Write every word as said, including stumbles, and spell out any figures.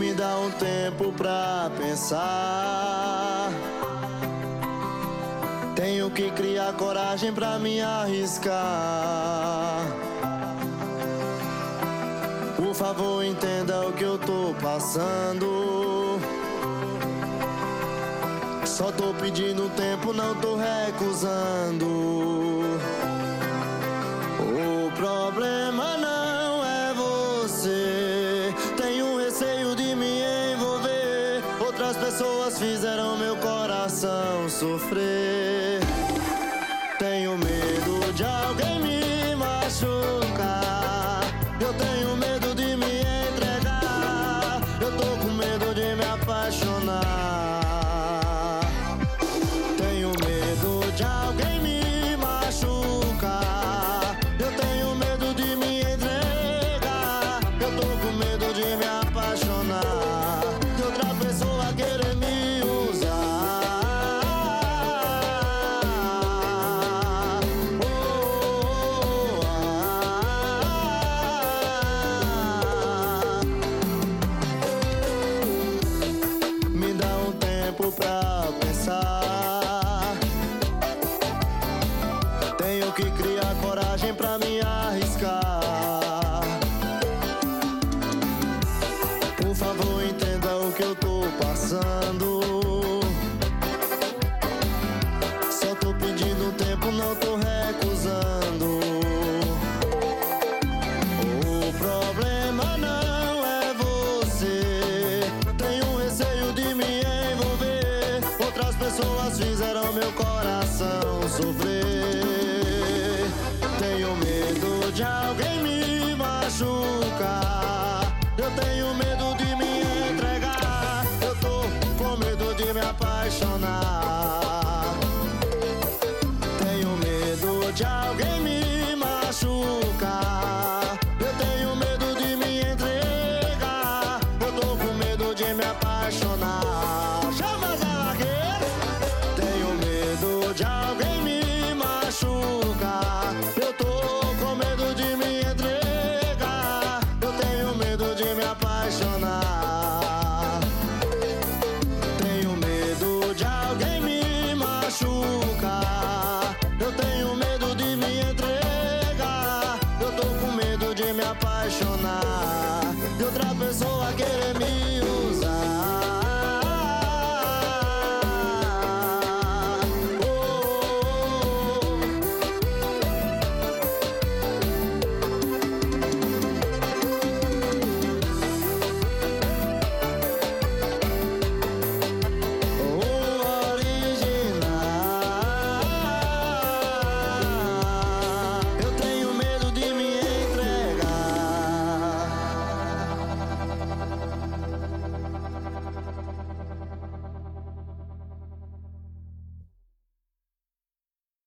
Me dá um tempo pra pensar. Tenho que criar coragem pra me arriscar. Por favor, entenda o que eu tô passando. Só tô pedindo tempo, não tô recusando. O problema não é você. Tenho receio de me envolver. Outras pessoas fizeram meu coração sofrer. Tenho medo de alguém me machucar. Eu tenho medo de me entregar. Eu tô com medo de me apaixonar. Tenho medo de alguém me machucar. Eu tenho medo de me entregar. Eu tô com medo de me apaixonar. De outra pessoa querer me usar. Oh, oh, ah. Me dá um tempo pra pensar. Tenho que criar coragem pra me arriscar. Por favor, entenda o que eu tô passando. Só tô pedindo tempo, não tô recusando. O problema não é você. Tenho receio de me envolver. Outras pessoas fizeram meu coração sofrer.